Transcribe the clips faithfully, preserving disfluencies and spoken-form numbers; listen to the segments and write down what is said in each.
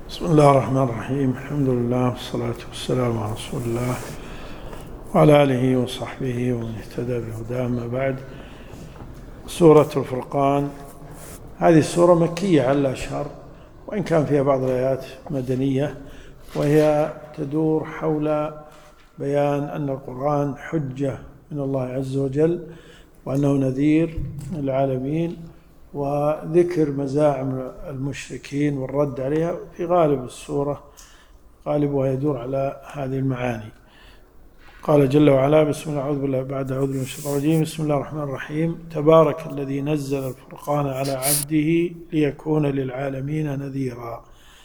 بسم الله الرحمن الرحيم. الحمد لله والصلاة والسلام على رسول الله وعلى آله وصحبه ومن اهتدى بهداه. أما بعد، سورة الفرقان هذه السورة مكية على الأشهر، وإن كان فيها بعض الآيات مدنية، وهي تدور حول بيان أن القرآن حجة من الله عز وجل، وأنه نذير للعالمين، وذكر مزاعم المشركين والرد عليها. في غالب السورة غالبها يدور على هذه المعاني. قال جل وعلا: بسم الله أعوذ بالله بعد أعوذ بالله من الشيطان الرجيم بسم الله الرحمن الرحيم. تبارك الذي نزل الفرقان على عبده ليكون للعالمين نذيرا.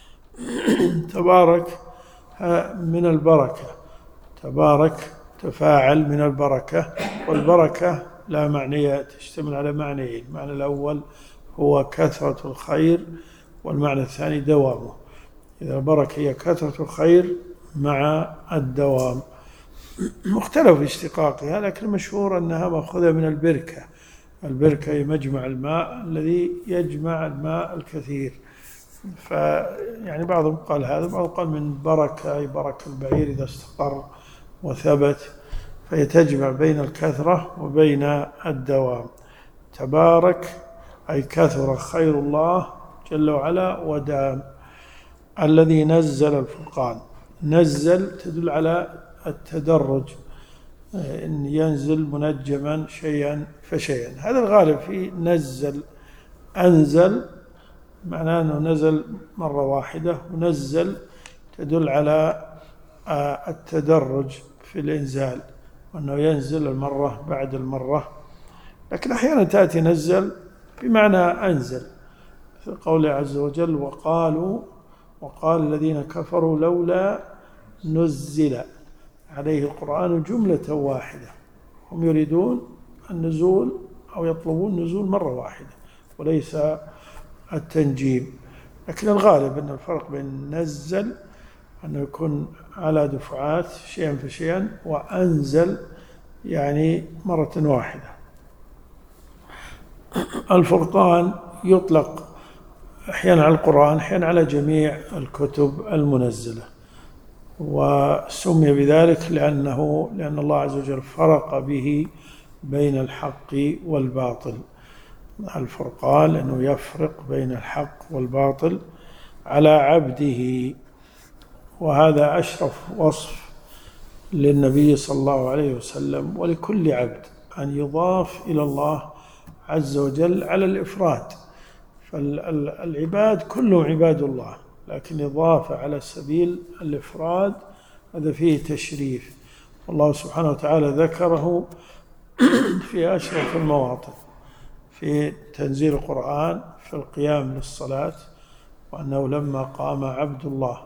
تبارك من البركة، تبارك تفاعل من البركة، والبركة لا معنية، تشتمل على معنيين: المعنى الأول هو كثرة الخير، والمعنى الثاني دوامه. إذا البركة هي كثرة الخير مع الدوام. مختلف في اشتقاقها، لكن المشهور أنها مأخوذة من البركة. البركة هي مجمع الماء الذي يجمع الماء الكثير. فيعني بعضهم قال هذا، بعضهم قال من بركة، أي بركة البعير إذا استقر وثبت، فهي تجمع بين الكثرة وبين الدوام. تبارك أي كثر خير الله جل وعلا ودام. الذي نزل الفرقان، نزل تدل على التدرج، إن ينزل منجما شيئا فشيئا. هذا الغالب في نزل. أنزل معناه أنه نزل مرة واحدة، ونزل تدل على التدرج في الإنزال، وأنه ينزل المرة بعد المرة. لكن أحيانا تأتي نزل بمعنى أنزل، في قوله عز وجل: وقالوا وقال الذين كفروا لولا نزل عليه القرآن جملة واحدة. هم يريدون النزول أو يطلبون النزول مرة واحدة وليس التنجيم. لكن الغالب أن الفرق بين نزل أنه يكون على دفعات شيئا فشيئا، وأنزل يعني مرة واحدة. الفرقان يطلق أحيانا على القرآن، أحيانا على جميع الكتب المنزلة، وسمي بذلك لأنه لأن الله عز وجل فرق به بين الحق والباطل. الفرقان لأنه يفرق بين الحق والباطل على عبده، وهذا أشرف وصف للنبي صلى الله عليه وسلم ولكل عبد، أن يضاف إلى الله عز وجل على الإفراد. فالعباد كلهم عباد الله، لكن إضافة على سبيل الإفراد هذا فيه تشريف. والله سبحانه وتعالى ذكره في أشرف المواطن، في تنزيل القرآن، في القيام للصلاة، وأنه لما قام عبد الله،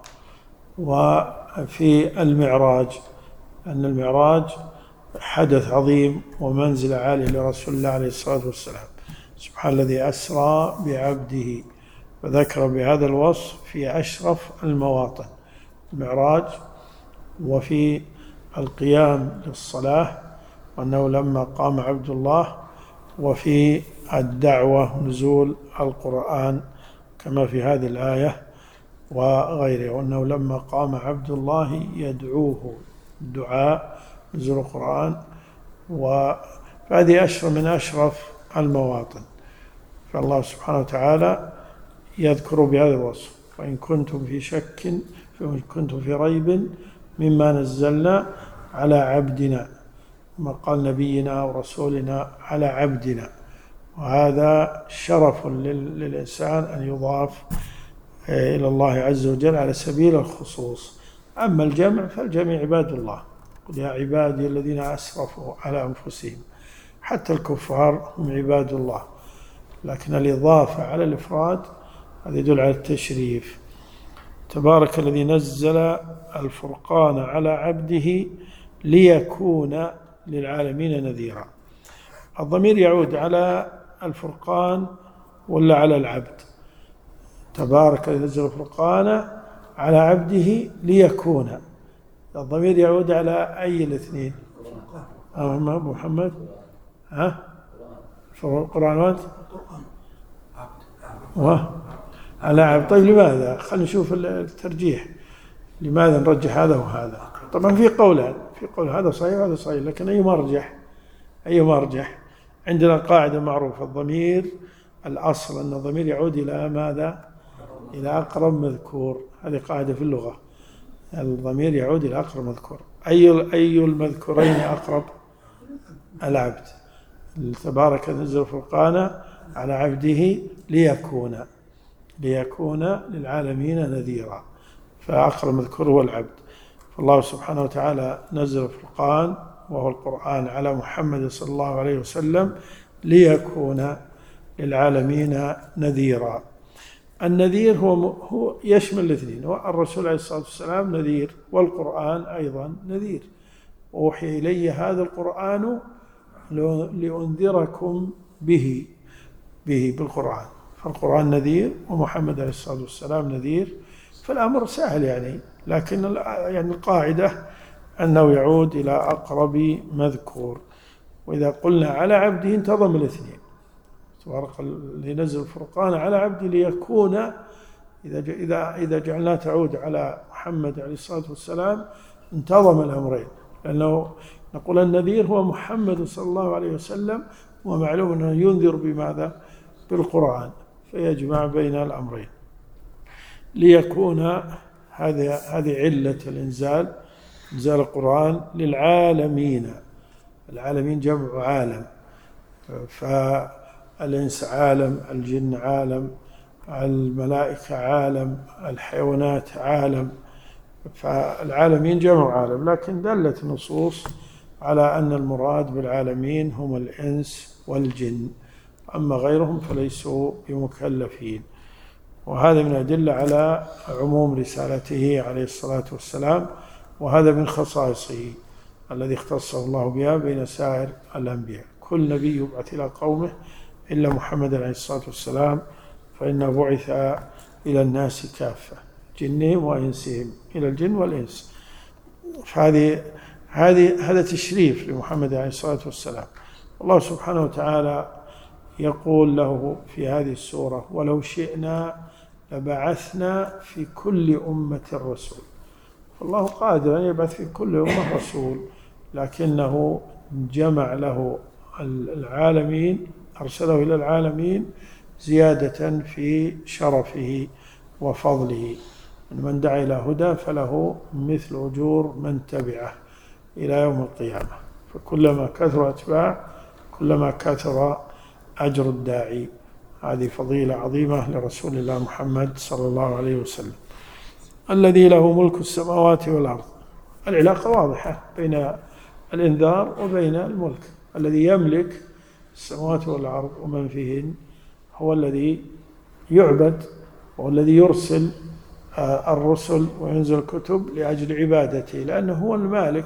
وفي المعراج، أن المعراج حدث عظيم ومنزل عالي لرسول الله عليه الصلاة والسلام. سبحان الذي أسرى بعبده، وذكر بهذا الوصف في أشرف المواطن: المعراج، وفي القيام للصلاة، وأنه لما قام عبد الله، وفي الدعوة نزول القرآن كما في هذه الآية وغيره، وأنه لما قام عبد الله يدعوه، الدعاء نزول القرآن. وهذه أشرف من أشرف المواطن. فالله سبحانه وتعالى يذكر بهذا الوصف: وإن كنتم في شك فإن كنتم في ريب مما نزلنا على عبدنا، ما قال نبينا ورسولنا على عبدنا. وهذا شرف للإنسان أن يضاف إلى الله عز وجل على سبيل الخصوص. أما الجمع فالجميع عباد الله. قل يا عبادي الذين أسرفوا على أنفسهم، حتى الكفار هم عباد الله. لكن الإضافة على الإفراد هذا يدل على التشريف. تبارك الذي نزل الفرقان على عبده ليكون للعالمين نذيرا. الضمير يعود على الفرقان ولا على العبد؟ تبارك الذي نزل الفرقان على عبده ليكون. الضمير يعود على أي الاثنين؟ أبو محمد؟ ها؟ القرآن وانت؟ نعم. طيب لماذا؟ خلينا نشوف الترجيح، لماذا نرجح هذا وهذا؟ طبعا في قولان، في قول هذا صحيح وهذا صحيح، لكن أي مرجح؟ أي مرجح؟ عندنا قاعدة معروفة، الضمير الأصل أن الضمير يعود إلى ماذا؟ إلى أقرب مذكور، هذه قاعدة في اللغة، الضمير يعود إلى أقرب مذكور. أي أي المذكورين أقرب؟ العبد. تبارك نزل الفرقان على عبده ليكون ليكون للعالمين نذيرا، فأقرب مذكور هو العبد. فالله سبحانه وتعالى نزل الفرقان وهو القرآن على محمد صلى الله عليه وسلم ليكون للعالمين نذيرا. النذير هو هو يشمل الاثنين، والرسول عليه الصلاة والسلام نذير، والقرآن أيضا نذير. أوحي إلي هذا القرآن لأنذركم به به بالقرآن، فالقرآن نذير ومحمد عليه الصلاة والسلام نذير، فالأمر سهل يعني، لكن يعني القاعدة أنه يعود إلى أقرب مذكور. وإذا قلنا على عبده انتظم الاثنين، تبارك الذي نزل الفرقان على عبده ليكون، إذا إذا إذا جعلناه تعود على محمد عليه الصلاة والسلام انتظم الأمرين، لأنه نقول النذير هو محمد صلى الله عليه وسلم، ومعلوم أنه ينذر بماذا؟ بالقرآن، فيجمع بين الأمرين ليكون. هذه هذه علة الإنزال، إنزال القرآن للعالمين. العالمين جمع عالم، فالإنس عالم، الجن عالم، الملائكة عالم، الحيوانات عالم، فالعالمين جمع عالم، لكن دلت النصوص على أن المراد بالعالمين هم الإنس والجن، أما غيرهم فليسوا بمكلفين. وهذا من أدلة على عموم رسالته عليه الصلاة والسلام، وهذا من خصائصه الذي اختصه الله بها بين سائر الأنبياء. كل نبي يبعث إلى قومه إلا محمد عليه الصلاة والسلام، فإنه بعث إلى الناس كافة، جنهم وإنسهم، إلى الجن والإنس. فهذه هذه هذا تشريف لمحمد عليه الصلاة والسلام. الله سبحانه وتعالى يقول له في هذه السورة: ولو شئنا لبعثنا في كل أمة رسول. فالله قادر أن يبعث في كل أمة رسول، لكنه جمع له العالمين، أرسله إلى العالمين زيادة في شرفه وفضله. من دعا إلى هدى فله مثل أجور من تبعه إلى يوم القيامة، فكلما كثر أتباع كلما كثر أجر الداعي. هذه فضيلة عظيمة لرسول الله محمد صلى الله عليه وسلم. الذي له ملك السماوات والأرض، العلاقة واضحة بين الإنذار وبين الملك. الذي يملك السماوات والأرض ومن فيهن هو الذي يعبد، والذي يرسل الرسل وينزل الكتب لأجل عبادته، لأنه هو المالك،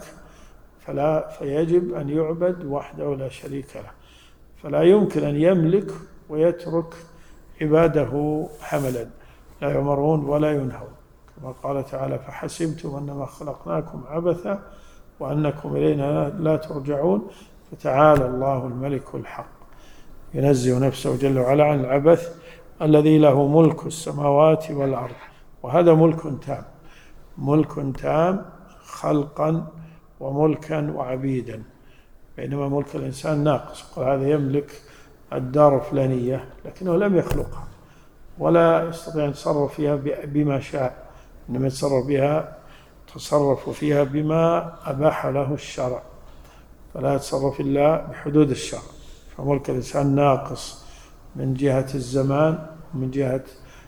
فلا فيجب أن يعبد وحده لا شريك له، فلا يمكن أن يملك ويترك عباده حملا، لا يؤمرون ولا ينهون، كما قال تعالى: فحسبتم أنما خلقناكم عبثا وأنكم إلينا لا ترجعون. فتعالى الله الملك الحق، ينزه نفسه جل وعلا عن العبث. الذي له ملك السماوات والأرض، وهذا ملك تام، ملك تام خلقا وملكا وعبيدا، بينما ملك الإنسان ناقص. قال هذا يملك الدار الفلانية لكنه لم يخلقها، ولا يستطيع أن يتصرف فيها بما شاء، إنما يتصرف بها تصرف فيها بما أباح له الشرع، فلا يتصرف إلا بحدود الشرع. فملك الإنسان ناقص من جهة الزمان، ومن جهة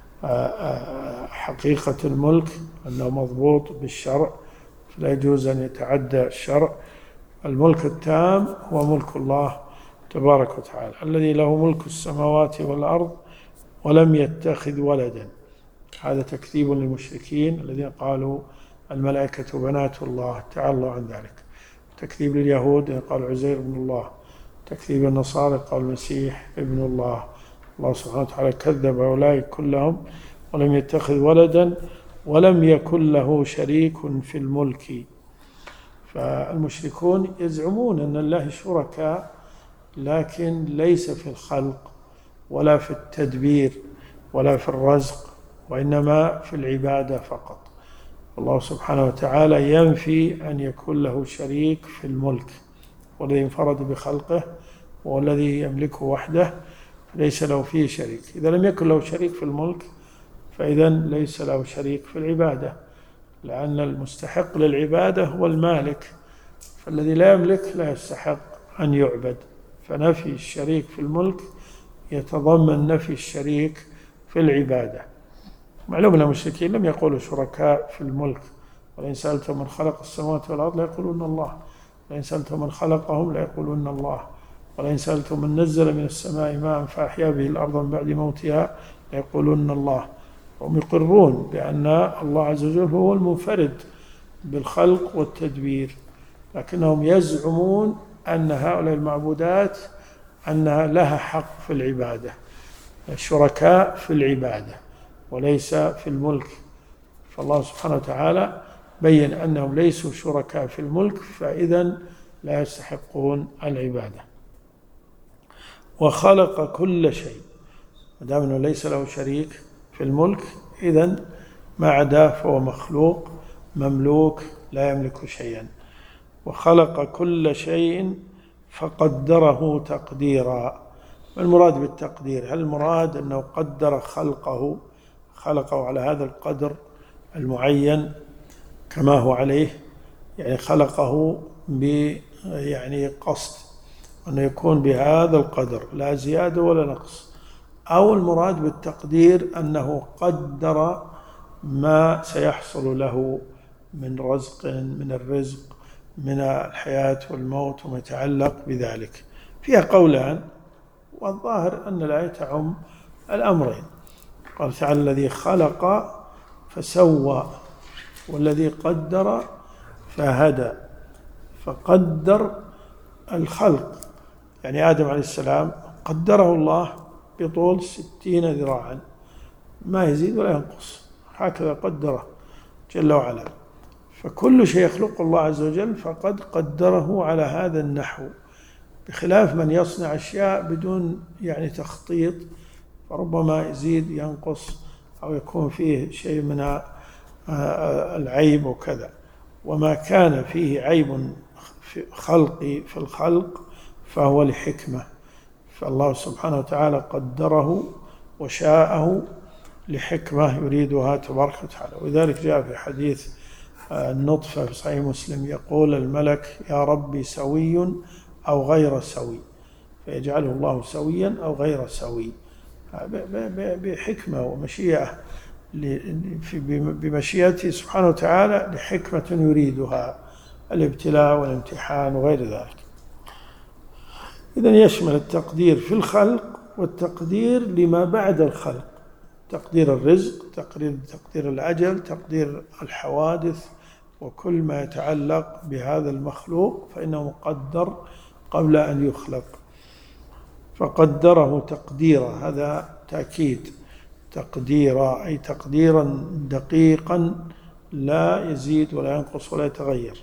حقيقة الملك أنه مضبوط بالشرع، فلا يجوز أن يتعدى الشرع. الملك التام هو ملك الله تبارك وتعالى، الذي له ملك السماوات والأرض ولم يتخذ ولدا. هذا تكذيب للمشركين الذين قالوا الملائكة بنات الله، تعالى الله عن ذلك. تكذيب لليهود قالوا عزير ابن الله، تكذيب النصارى قالوا المسيح ابن الله. الله سبحانه وتعالى كذب أولئك كلهم ولم يتخذ ولدا ولم يكن له شريك في الملك. فالمشركون يزعمون أن الله شركاء، لكن ليس في الخلق ولا في التدبير ولا في الرزق وإنما في العبادة فقط. الله سبحانه وتعالى ينفي أن يكون له شريك في الملك، والذي انفرد بخلقه والذي يملكه وحده ليس له فيه شريك. إذا لم يكن له شريك في الملك فإذا ليس له شريك في العبادة، لأن المستحق للعبادة هو المالك، فالذي لا يملك لا يستحق أن يعبد. فنفي الشريك في الملك يتضمن نفي الشريك في العبادة. معلوم أن المشركين لم يقولوا شركاء في الملك، ولئن سألتم من خلق السماوات والأرض ليقولون الله، ولئن سألتم من خلقهم ليقولون الله، ولئن سألتم من نزل من السماء ماء فأحيا به الأرض من بعد موتها ليقولون الله. هم يقرون بأن الله عز وجل هو المنفرد بالخلق والتدبير، لكنهم يزعمون أن هؤلاء المعبودات أنها لها حق في العبادة، الشركاء في العبادة وليس في الملك. فالله سبحانه وتعالى بين أنهم ليسوا شركاء في الملك، فإذا لا يستحقون العبادة. وخلق كل شيء، ما دام أنه ليس له شريك في الملك إذن ما عداه فهو مخلوق مملوك لا يملك شيئا. وخلق كل شيء فقدره تقديرا. ما المراد بالتقدير؟ هل المراد أنه قدر خلقه خلقه على هذا القدر المعين كما هو عليه، يعني خلقه ب يعني قصد أنه يكون بهذا القدر لا زيادة ولا نقص، أو المراد بالتقدير أنه قدر ما سيحصل له من رزق من الرزق من الحياة والموت وما يتعلق بذلك؟ فيها قولان، والظاهر أن الآية تعم الأمرين. قال تعالى الذي خلق فسوى والذي قدر فهدى. فقدر الخلق، يعني آدم عليه السلام قدره الله بطول ستين ذراعا ما يزيد ولا ينقص، هكذا قدره جل وعلا. فكل شيء يخلق الله عز وجل فقد قدره على هذا النحو، بخلاف من يصنع أشياء بدون يعني تخطيط، فربما يزيد ينقص أو يكون فيه شيء من العيب وكذا. وما كان فيه عيب خلقي في الخلق فهو لحكمة، فالله سبحانه وتعالى قدره وشاءه لحكمة يريدها تبارك وتعالى. ولذلك جاء في حديث النطفة في صحيح مسلم يقول الملك يا ربي سوي أو غير سوي، فيجعله الله سويا أو غير سوي بحكمة ومشيئة، بمشيئته سبحانه وتعالى لحكمة يريدها، الابتلاء والامتحان وغير ذلك. إذن يشمل التقدير في الخلق والتقدير لما بعد الخلق، تقدير الرزق، تقدير تقدير الأجل، تقدير الحوادث، وكل ما يتعلق بهذا المخلوق فإنه مقدر قبل أن يخلق. فقدره تقديرا، هذا تأكيد، تقديرا أي تقديرا دقيقا لا يزيد ولا ينقص ولا يتغير.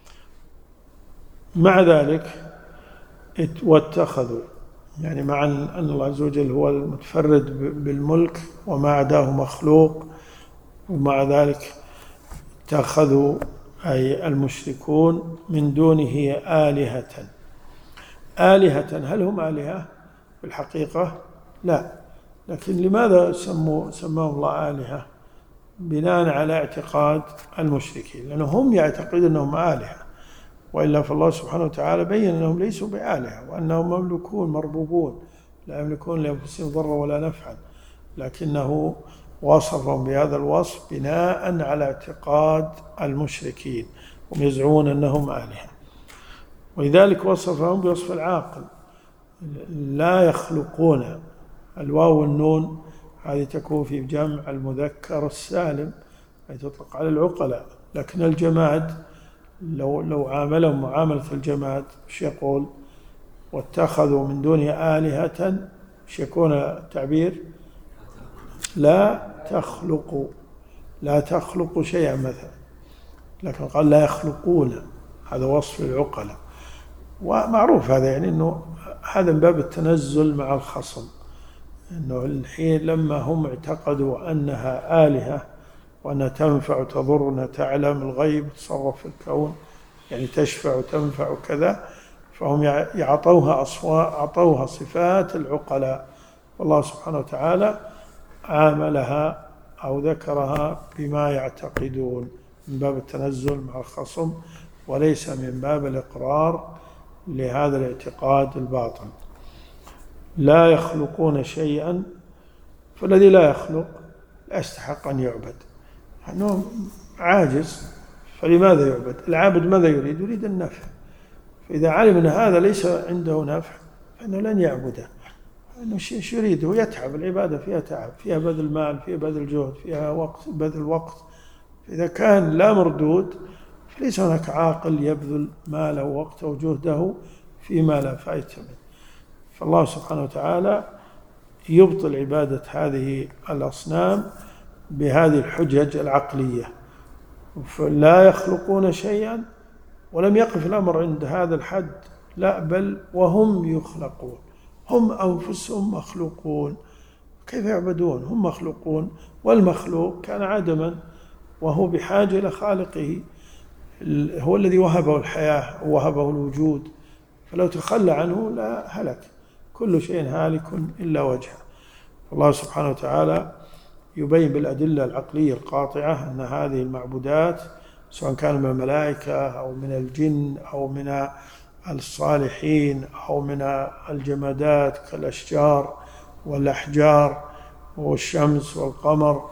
مع ذلك واتخذوا، يعني مع أن الله عز وجل هو المتفرد بالملك وما عداه مخلوق، ومع ذلك اتخذوا أي المشركون من دونه آلهة. آلهة، هل هم آلهة في الحقيقة؟ لا، لكن لماذا سموا سماهم الله آلهة؟ بناء على اعتقاد المشركين، لأنهم يعتقدون أنهم آلهة، وإلا فالله سبحانه وتعالى بين أنهم ليسوا بآلهة، وأنهم مملوكون مربوبون لا يملكون لأنفسهم ضرا ولا نفعا، لكنه وصفهم بهذا الوصف بناء على اعتقاد المشركين، هم يزعمون أنهم آلهة. ولذلك وصفهم بوصف العاقل، لا يخلقون. الواو والنون هذه تكون في جمع المذكر السالم أي تطلق على العقلاء، لكن الجماد لو لو عاملهم معاملة الجماد ايش يقول؟ واتخذوا من دونه آلهة، ايش يكون التعبير؟ لا تخلقوا، لا تخلقوا شيئا مثلا، لكن قال لا يخلقون، هذا وصف العقلاء. ومعروف هذا، يعني انه هذا من باب التنزل مع الخصم، أنه الحين لما هم اعتقدوا أنها آلهة وأنها تنفع وتضر وأنها تعلم الغيب تصرف في الكون يعني تشفع وتنفع وكذا، فهم يعطوها أصوات أعطوها صفات العقلاء، والله سبحانه وتعالى عاملها أو ذكرها بما يعتقدون من باب التنزل مع الخصم، وليس من باب الإقرار لهذا الاعتقاد الباطل. لا يخلقون شيئا، فالذي لا يخلق لا يستحق أن يعبد، أنه عاجز، فلماذا يعبد؟ العابد ماذا يريد؟ يريد النفع، فإذا علم أن هذا ليس عنده نفع فإنه لن يعبده، أنه شو يريد؟ هو يتعب، العبادة فيها تعب، فيها بذل مال، فيها بذل جهد، فيها وقت بذل وقت، فإذا كان لا مردود فليس هناك عاقل يبذل ماله ووقته وجهده فيما لا فائدة منه. فالله سبحانه وتعالى يبطل عبادة هذه الأصنام بهذه الحجج العقلية، فلا يخلقون شيئا، ولم يقف الأمر عند هذا الحد، لا بل وهم يخلقون، هم أنفسهم مخلوقون، كيف يعبدون؟ هم مخلوقون، والمخلوق كان عدما وهو بحاجة إلى خالقه، هو الذي وهبه الحياة ووهبه الوجود، فلو تخلى عنه لا هلك، كل شيء هالك إلا وجهه. الله سبحانه وتعالى يبين بالأدلة العقلية القاطعة أن هذه المعبودات سواء كان من الملائكة أو من الجن أو من الصالحين أو من الجمادات كالأشجار والأحجار والشمس والقمر،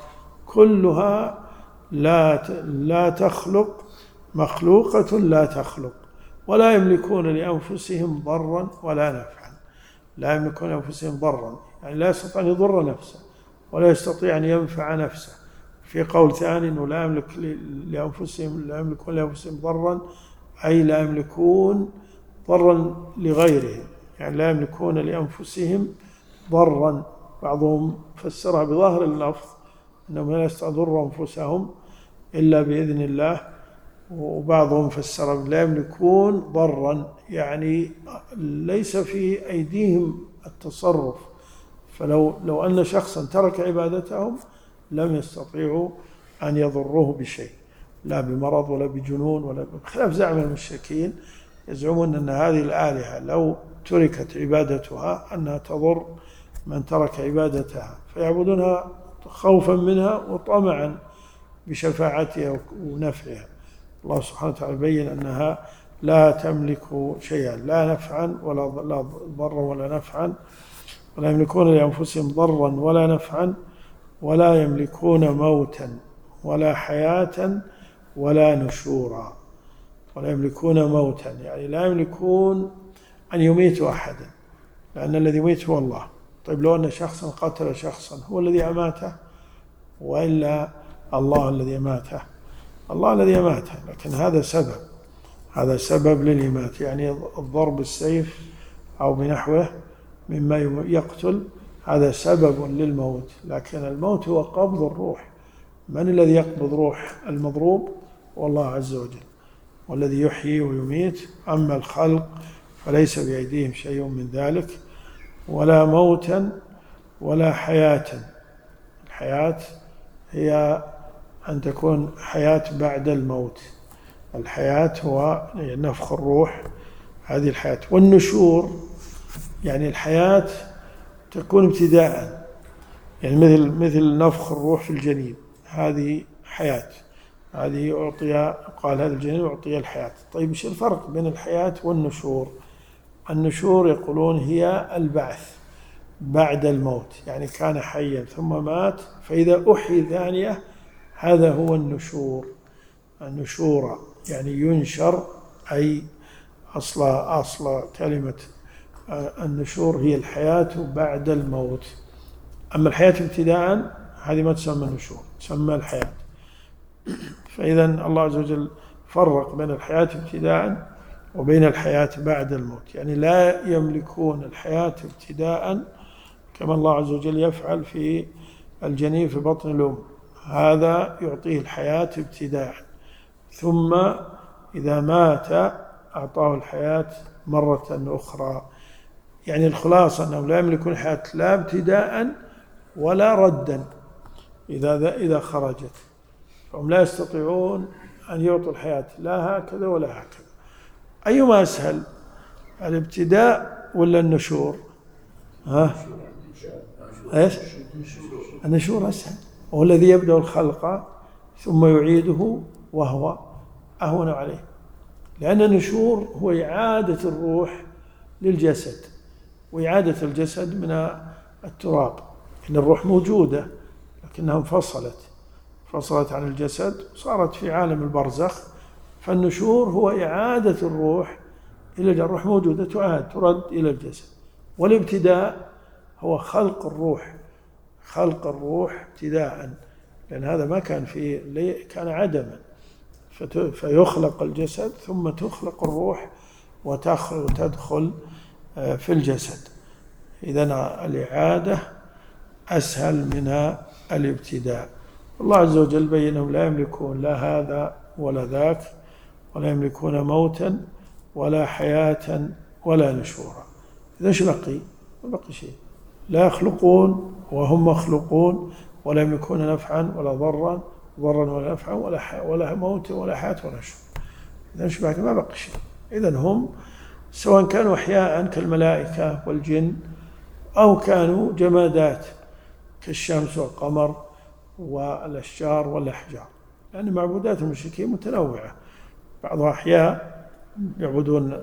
كلها لا لا تخلق، مخلوقة لا تخلق، ولا يملكون لأنفسهم ضرا ولا نفعا، لا يملكون لأنفسهم ضرا يعني لا يستطيع أن يضر نفسه ولا يستطيع أن ينفع نفسه. في قول ثاني أنه لا يملك لأنفسهم لا يملكون لأنفسهم ضرا، أي لا يملكون ضرا لغيرهم، يعني لا يملكون لأنفسهم ضرا. بعضهم فسرها بظاهر اللفظ أنهم لا يستضروا أنفسهم إلا بإذن الله، وبعضهم فسر لا يملكون ضرا يعني ليس في أيديهم التصرف، فلو لو أن شخصا ترك عبادتهم لم يستطيعوا أن يضروه بشيء، لا بمرض ولا بجنون ولا بخلاف زعم المشركين، يزعمون أن هذه الآلهة لو تركت عبادتها أنها تضر من ترك عبادتها، فيعبدونها خوفا منها وطمعا بشفاعتها ونفعها. الله سبحانه وتعالى بين أنها لا تملك شيئا، لا نفعا ولا ضرا ولا نفعا، ولا يملكون لأنفسهم ضرا ولا نفعا، ولا يملكون موتا ولا حياة ولا نشورا. ولا يملكون موتا يعني لا يملكون أن يميتوا أحدا، لأن الذي يميت هو الله. طيب لو أن شخصا قتل شخصا هو الذي أماته وإلا الله الذي أماته؟ الله الذي أماته، لكن هذا سبب، هذا سبب للإماتة، يعني الضرب بالسيف أو بنحوه مما يقتل هذا سبب للموت، لكن الموت هو قبض الروح. من الذي يقبض روح المضروب؟ والله عز وجل، والذي يحيي ويميت. أما الخلق فليس بأيديهم شيء من ذلك. ولا موتا ولا حياة، الحياة هي أن تكون حياة بعد الموت، الحياة هو نفخ الروح، هذه الحياة. والنشور يعني الحياة تكون ابتداء، يعني مثل مثل نفخ الروح في الجنين، هذه حياة، هذه أعطي، قال هذا الجنين أعطي الحياة. طيب ايش الفرق بين الحياة والنشور؟ النشور يقولون هي البعث بعد الموت، يعني كان حيا ثم مات فإذا أحيي ثانية، هذا هو النشور. النشور يعني ينشر، أي أصل أصل كلمة النشور هي الحياة بعد الموت. أما الحياة ابتداء هذه ما تسمى النشور، تسمى الحياة. فإذا الله عز وجل فرق بين الحياة ابتداء وبين الحياة بعد الموت، يعني لا يملكون الحياة ابتداء كما الله عز وجل يفعل في الجنين في بطن الأم، هذا يعطيه الحياة ابتداء، ثم إذا مات أعطاه الحياة مرة أخرى. يعني الخلاصة أنهم لا يملكون الحياة لا ابتداء ولا ردا إذا إذا خرجت، فهم لا يستطيعون أن يعطوا الحياة لا هكذا ولا هكذا. أيما أسهل، الابتداء ولا النشور؟ ها؟ إيش؟ النشور أسهل، وهو الذي يبدأ الخلق ثم يعيده وهو أهون عليه، لأن النشور هو إعادة الروح للجسد، وإعادة الجسد من التراب، إن الروح موجودة لكنها انفصلت فصلت عن الجسد وصارت في عالم البرزخ. فالنشور هو إعادة الروح إلى الروح موجودة تعاد ترد إلى الجسد. والابتداء هو خلق الروح، خلق الروح ابتداء، لأن هذا ما كان فيه، كان عدما، فيخلق الجسد ثم تخلق الروح وتدخل في الجسد. إذن الإعادة أسهل من الابتداء. الله عز وجل بينهم لا يملكون لا هذا ولا ذاك، ولا يملكون موتا ولا حياة ولا نشورا. إذا ايش بقي؟ ما بقي شيء. لا يخلقون وهم مخلوقون، ولا يملكون نفعا ولا ضرا ضرا ولا نفعا ولا ولا موت ولا حياة ولا نشور. إذا ايش بقي؟ ما بقي شيء. إذن هم سواء كانوا أحياء كالملائكة والجن أو كانوا جمادات كالشمس والقمر والأشجار والأحجار، لأن يعني معبودات المشركين متنوعة، بعضها أحياء يعبدون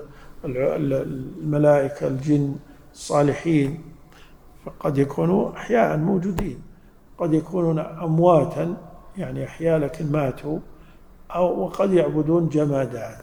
الملائكة الجن الصالحين، فقد يكونوا أحياء موجودين، قد يكونون أمواتا يعني أحياء لكن ماتوا، أو وقد يعبدون جمادات.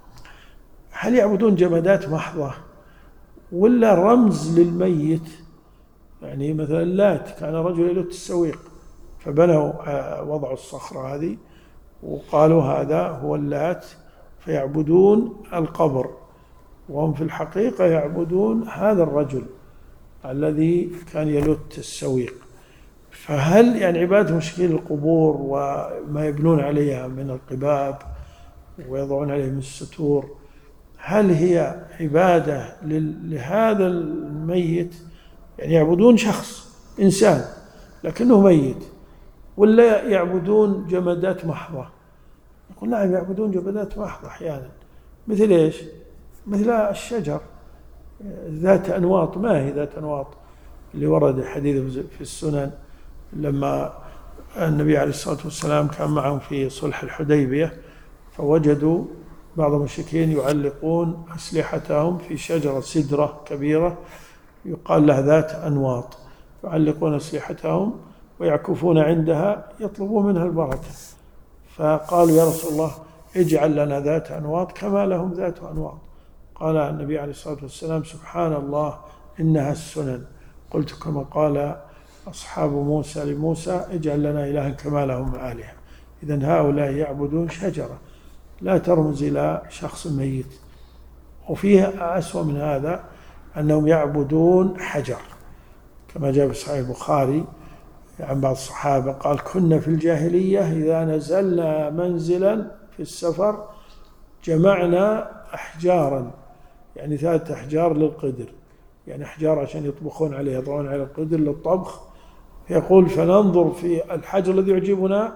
هل يعبدون جمادات محضة ولا رمز للميت؟ يعني مثلا اللات كان رجل يلت السويق فبنوا وضعوا الصخرة هذه وقالوا هذا هو اللات، فيعبدون القبر، وهم في الحقيقة يعبدون هذا الرجل الذي كان يلت السويق. فهل يعني عبادة مشكل القبور وما يبنون عليها من القباب ويضعون عليه من الستور، هل هي عبادة لهذا الميت؟ يعني يعبدون شخص إنسان لكنه ميت، ولا يعبدون جمادات محضة؟ يقول نعم يعبدون جمادات محضة أحيانا. مثل إيش؟ مثل الشجر ذات أنواط. ما هي ذات أنواط اللي ورد حديث في السنن لما النبي عليه الصلاة والسلام كان معهم في صلح الحديبية، فوجدوا بعض المشركين يعلقون أسلحتهم في شجرة سدرة كبيرة يقال لها ذات أنواط، يعلقون أسلحتهم ويعكفون عندها يطلبون منها البركة. فقالوا يا رسول الله اجعل لنا ذات أنواط كما لهم ذات أنواط. قال النبي عليه الصلاة والسلام سبحان الله إنها السنن. قلت كما قال أصحاب موسى لموسى اجعل لنا إلها كما لهم آلهة. إذن هؤلاء يعبدون شجرة لا ترمز إلى شخص ميت. وفيها أسوأ من هذا أنهم يعبدون حجر، كما جاء في صحيح البخاري عن بعض الصحابة قال كنا في الجاهلية إذا نزلنا منزلا في السفر جمعنا أحجارا، يعني ثلاثة أحجار للقدر، يعني أحجار عشان يطبخون عليها يضعون على القدر للطبخ. يقول فننظر في الحجر الذي يعجبنا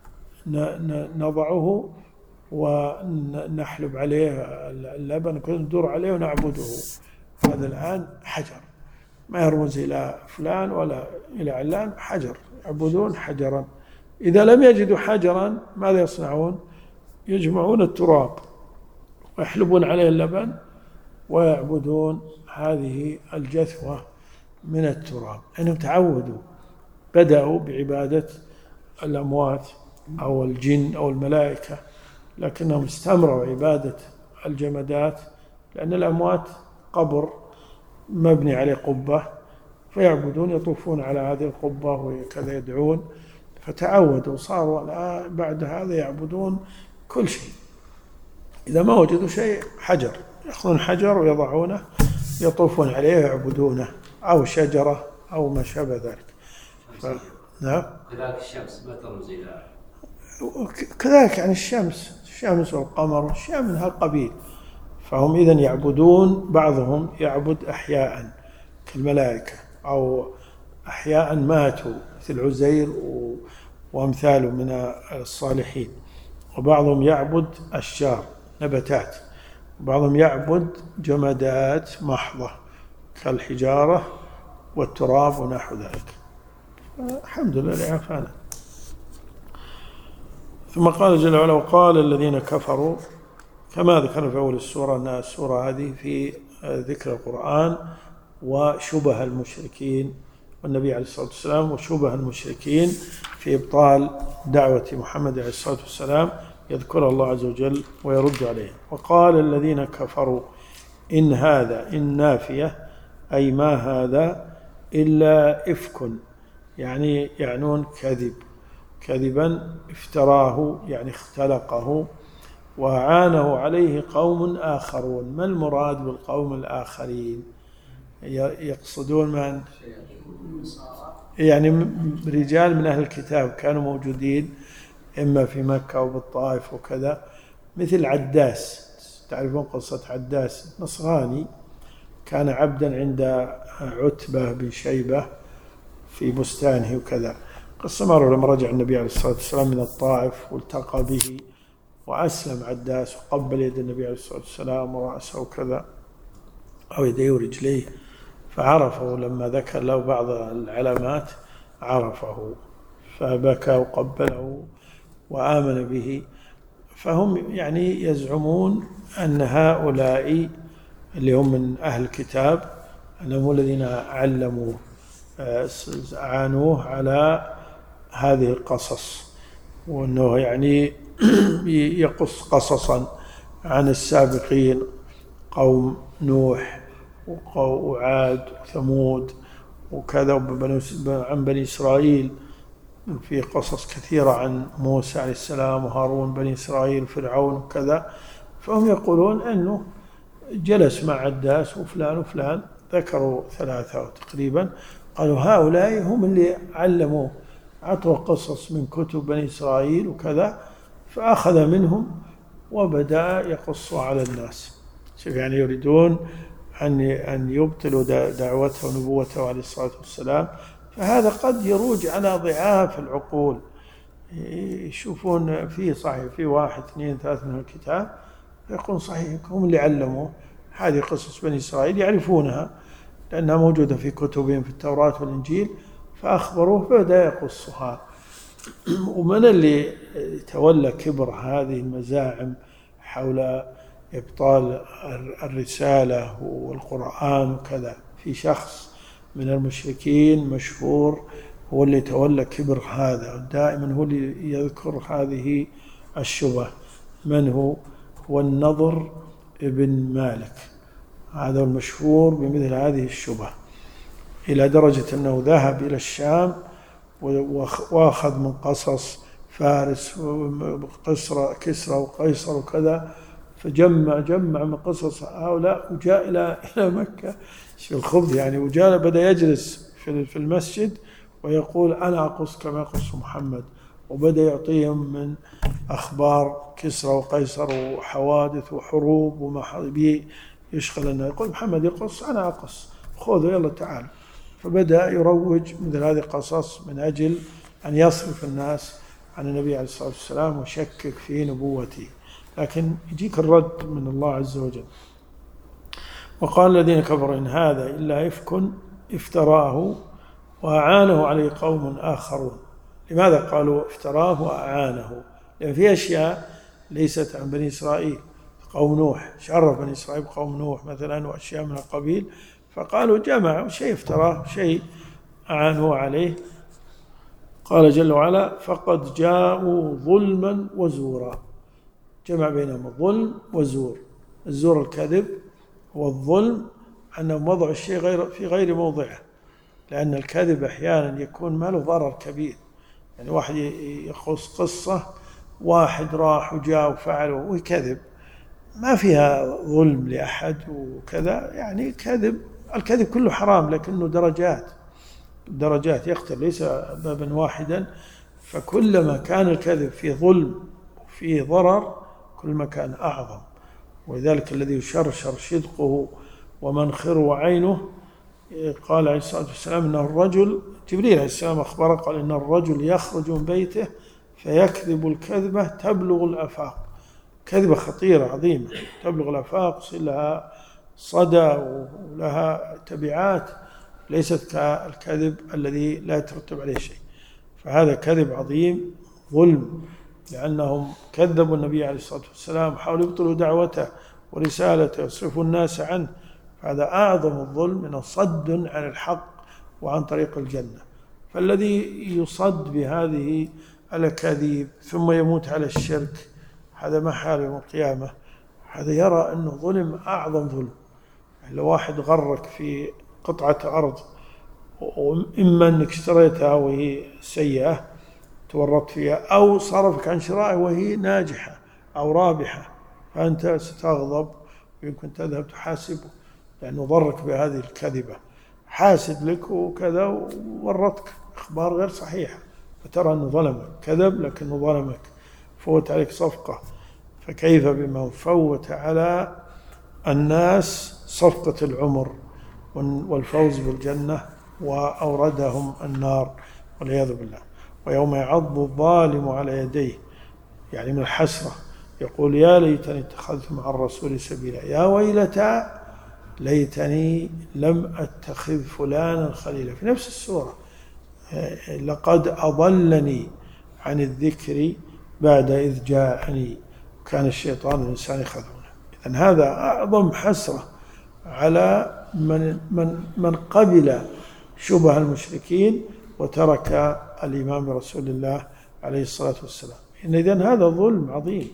نضعه ونحلب عليه اللبن ندور عليه ونعبده. هذا الآن حجر ما يرمز إلى فلان ولا إلى علان، حجر، يعبدون حجرا. إذا لم يجدوا حجرا ماذا يصنعون؟ يجمعون التراب ويحلبون عليه اللبن ويعبدون هذه الجثوة من التراب، لأنهم تعودوا، بدأوا بعبادة الأموات أو الجن أو الملائكة، لكنهم استمروا عبادة الجمادات، لأن الأموات قبر مبني عليه قبة فيعبدون، يطوفون على هذه القبة وكذا يدعون، فتعودوا صاروا الآن بعد هذا يعبدون كل شيء. إذا ما وجدوا شيء حجر، يأخذون حجر ويضعونه يطوفون عليه ويعبدونه، أو شجرة أو ما شابه ذلك. ف... نعم. كذلك الشمس ما ترمز إلى كذلك يعني الشمس الشمس والقمر أشياء من هالقبيل، فهم إذن يعبدون، بعضهم يعبد أحياء كالملائكة، أو أحياء ماتوا مثل عزير وأمثاله من الصالحين، وبعضهم يعبد أشجار نباتات، وبعضهم يعبد جمادات محضة كالحجارة والتراب ونحو ذلك. الحمد لله عافانا. ثم قال جل وعلا: وقال الذين كفروا، كما ذكرنا في أول السورة أن السورة هذه في ذكر القرآن وشبه المشركين والنبي عليه الصلاة والسلام، وشبه المشركين في إبطال دعوة محمد عليه الصلاة والسلام، يذكر الله عز وجل ويرد عليه. وقال الذين كفروا إن هذا، إن نافية، أي ما هذا إلا إفك، يعني يعنون كذب، كذبا افتراه يعني اختلقه، وعانه عليه قوم آخرون. ما المراد بالقوم الآخرين؟ يقصدون من؟ يعني رجال من أهل الكتاب كانوا موجودين إما في مكة أو بالطائف وكذا، مثل عداس. تعرفون قصة عداس؟ نصراني كان عبدا عند عتبة بن شيبة في بستانه وكذا. قصة مرة لما رجع النبي عليه الصلاة والسلام من الطائف والتقى به وأسلم عداس وقبل يد النبي عليه الصلاة والسلام ورأسه وكذا، أو يديه ورجليه، فعرفه لما ذكر له بعض العلامات عرفه، فبكى وقبله وآمن به. فهم يعني يزعمون أن هؤلاء اللي هم من أهل الكتاب أنهم الذين علموه عانوه على هذه القصص، وأنه يعني يقص قصصا عن السابقين، قوم نوح وعاد وثمود وكذا، عن بني إسرائيل في قصص كثيرة عن موسى عليه السلام وهارون بني إسرائيل وفرعون وكذا. فهم يقولون أنه جلس مع عداس وفلان وفلان، ذكروا ثلاثة تقريبا، قالوا هؤلاء هم اللي علموه، عطوا قصص من كتب بني إسرائيل وكذا، فأخذ منهم وبدأ يقص على الناس. شوف يعني يريدون أن أن يبطلوا دعوته ونبوته عليه الصلاة والسلام. فهذا قد يروج على ضعاف العقول، يشوفون فيه صحيح في واحد اثنين ثلاث من الكتاب يقول صحيح هم اللي علموه هذه قصص بني إسرائيل، يعرفونها لأنها موجودة في كتبهم في التوراة والإنجيل، فأخبروه فبدأ يقصها. ومن اللي تولى كبر هذه المزاعم حول إبطال الرسالة والقرآن وكذا؟ في شخص من المشركين مشهور هو اللي تولى كبر هذا، دائما هو اللي يذكر هذه الشبه. من هو؟ هو النضر ابن مالك، هذا المشهور بمثل هذه الشبه، إلى درجة أنه ذهب إلى الشام وأخذ من قصص فارس وقسرى كسرى وقيصر وكذا، فجمع جمع من قصص هؤلاء وجاء إلى إلى مكة. في الخبث يعني، وجاء بدأ يجلس في المسجد ويقول أنا أقص كما يقص محمد، وبدأ يعطيهم من أخبار كسرى وقيصر وحوادث وحروب وما يشغل أنه يقول محمد يقص أنا أقص، خذوا يلا تعال. فبدأ يروج مثل هذه القصص من أجل أن يصرف الناس عن النبي عليه الصلاة والسلام وشكك في نبوته، لكن يجيك الرد من الله عز وجل. وقال الذين كفروا إن هذا إلا إفك افتراه وأعانه عليه قوم آخرون. لماذا قالوا افتراه وأعانه؟ لأن في أشياء ليست عن بني إسرائيل، قوم نوح شعرف بني إسرائيل قوم نوح مثلا وأشياء من القبيل، فقالوا جمعوا شيء افتراه شيء أعانه عليه. قال جل وعلا فقد جاءوا ظلما وزورا، جمع بينهم الظلم والزور. الزور الكذب، والظلم أنهم وضعوا الشيء غير في غير موضعه، لأن الكذب أحيانا يكون ما له ضرر كبير. يعني واحد يقص قصة واحد راح وجاء وفعل وكذب، ما فيها ظلم لأحد وكذا، يعني كذب، الكذب كله حرام لكنه درجات درجات يختلف، ليس بابا واحدا. فكلما كان الكذب فيه ظلم وفيه ضرر كل ما كان أعظم، ولذلك الذي يشرشر شدقه ومنخره وعينه، قال عليه الصلاة والسلام إنه الرجل، جبريل عليه السلام أخبره قال إن الرجل يخرج من بيته فيكذب الكذبة تبلغ الآفاق، كذبة خطيرة عظيمة تبلغ الآفاق، يصير لها صدى ولها تبعات ليست كالكذب الذي لا يترتب عليه شيء. فهذا كذب عظيم ظلم، لأنهم كذبوا النبي عليه الصلاة والسلام، حاولوا يبطلوا دعوته ورسالته ويصرفوا الناس عنه. فهذا أعظم الظلم من صد عن الحق وعن طريق الجنة. فالذي يصد بهذه الأكاذيب ثم يموت على الشرك، هذا ما حال يوم القيامة، هذا يرى أنه ظلم أعظم ظلم. لو واحد غرك في قطعة أرض، وإما أنك اشتريتها وهي سيئة تورطت فيها، أو صرفك عن شرائها وهي ناجحة أو رابحة، فأنت ستغضب ويمكن تذهب تحاسبه لأنه ضرك بهذه الكذبة، حاسد لك وكذا وورطك أخبار غير صحيحة، فترى أنه ظلمك، كذب لكنه ظلمك، فوت عليك صفقة. فكيف بمن فوت على الناس صفقة العمر والفوز بالجنة وأوردهم النار والعياذ بالله. ويوم يعض الظالم على يديه، يعني من الحسرة، يقول يا ليتني اتخذت مع الرسول سبيلا، يا ويلتى ليتني لم أتخذ فلانا خليلا. في نفس السورة لقد أضلني عن الذكر بعد إذ جاءني كان الشيطان الإنسان خذولا. إذن هذا أعظم حسرة على من, من, من قبل شبه المشركين وترك الإيمان برسول الله عليه الصلاة والسلام. إذن هذا ظلم عظيم،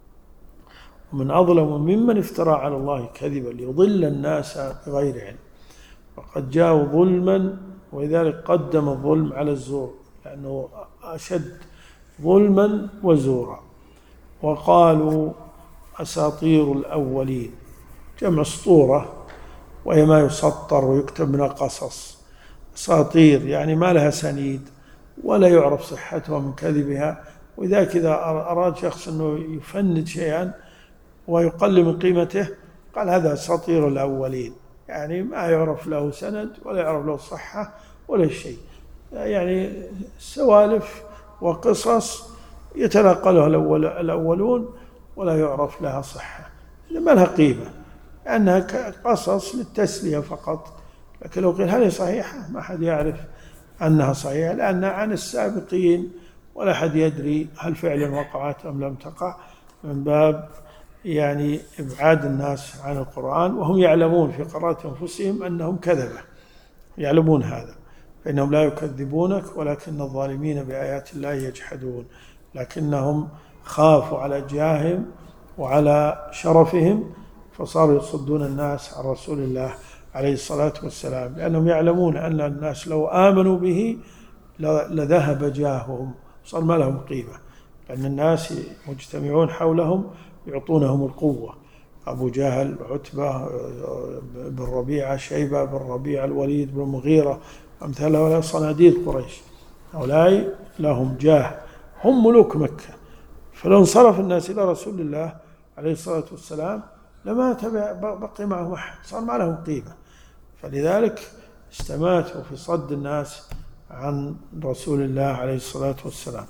ومن أظلم ممن افترى على الله كذبا ليضل الناس بغير علم، وقد جاءوا ظلما، ولذلك قدم الظلم على الزور لأنه أشد ظلما وزورا. وقالوا أساطير الأولين، جمع اسطورة وهي ما يسطر ويكتب من القصص. أساطير يعني ما لها سنيد ولا يعرف صحتها من كذبها، وإذا كذا أراد شخص أنه يفند شيئا ويقلل من قيمته قال هذا أساطير الأولين، يعني ما يعرف له سند ولا يعرف له صحة ولا شيء، يعني سوالف وقصص يتناقلها الأول الأولون ولا يعرف لها صحة، ما لها قيمة، لأنها قصص للتسلية فقط. لكن لو قيل هل صحيحة ما حد يعرف أنها صحيحة، لأنها عن السابقين ولا حد يدري هل فعلا وقعت أم لم تقع، من باب يعني إبعاد الناس عن القرآن، وهم يعلمون في قرارات أنفسهم أنهم كذبة، يعلمون هذا، فإنهم لا يكذبونك ولكن الظالمين بآيات الله يجحدون، لكنهم خافوا على جاههم وعلى شرفهم فصاروا يصدون الناس عن رسول الله عليه الصلاة والسلام، لأنهم يعلمون أن الناس لو آمنوا به لذهب جاههم، صار ما لهم قيمة، لأن الناس مجتمعون حولهم يعطونهم القوة، أبو جهل، عتبة بن ربيعة، شيبة بن ربيعة، الوليد بن المغيرة، أمثال هؤلاء صناديد قريش، هؤلاء لهم جاه، هم ملوك مكة. فلو انصرف الناس إلى رسول الله عليه الصلاة والسلام لما تبع بقي معهم أحد، صار ما لهم قيمة، فلذلك استماتوا في صد الناس عن رسول الله عليه الصلاة والسلام.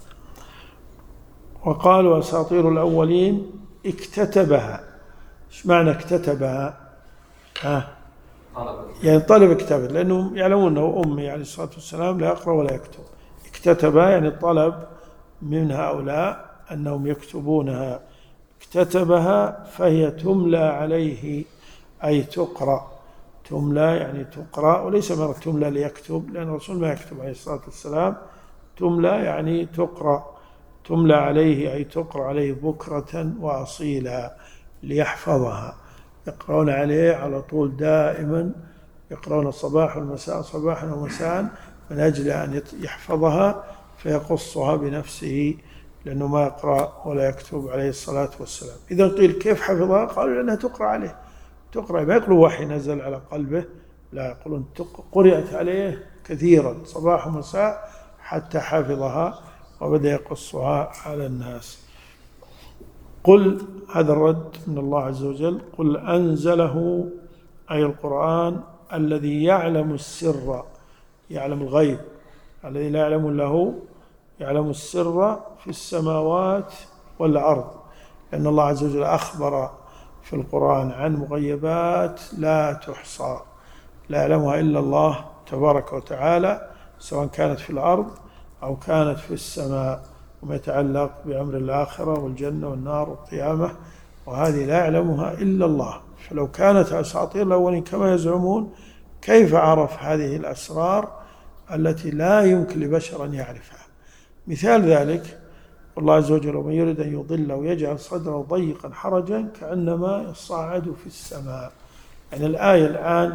وقالوا أساطير الأولين اكتتبها. ايش معنى اكتتبها؟ ها؟ يعني طلب كتابه، لأنهم يعلمون أنه أمي عليه الصلاة والسلام لا يقرأ ولا يكتب. اكتتبها يعني طلب من هؤلاء أنهم يكتبونها. اكتتبها فهي تملى عليه، أي تقرأ. تملى يعني تقرأ، وليس مرة تملى ليكتب، لأن الرسول ما يكتب عليه الصلاة والسلام. تملى يعني تقرأ، تملى عليه أي تقرأ عليه بكرة وأصيلا ليحفظها، يقرأون عليه على طول دائما، يقرأون الصباح والمساء صباحا ومساء من أجل أن يحفظها فيقصها بنفسه، لأنه ما يقرأ ولا يكتب عليه الصلاة والسلام. إذا قيل كيف حفظها؟ قالوا لأنها تقرأ عليه، تقرأ، ما يقولوا وحي نزل على قلبه، لا، يقولون قرأت عليه كثيرا صباح ومساء حتى حفظها وبدأ يقصها على الناس. قل، هذا الرد من الله عز وجل، قل أنزله أي القرآن الذي يعلم السر، يعلم الغيب، الذي لا يعلم إلا هو، يعلم السر في السماوات والأرض، لأن الله عز وجل أخبر في القرآن عن مغيبات لا تحصى لا يعلمها إلا الله تبارك وتعالى، سواء كانت في الأرض أو كانت في السماء، وما يتعلق بأمر الآخرة والجنة والنار والقيامة، وهذه لا يعلمها إلا الله. فلو كانت أساطير الأولين كما يزعمون، كيف عرف هذه الأسرار التي لا يمكن لبشر أن يعرفها؟ مثال ذلك الله عز وجل: ومن يريد أن يضل ويجعل صدره ضيقا حرجا كأنما يصعد في السماء. يعني الآية الآن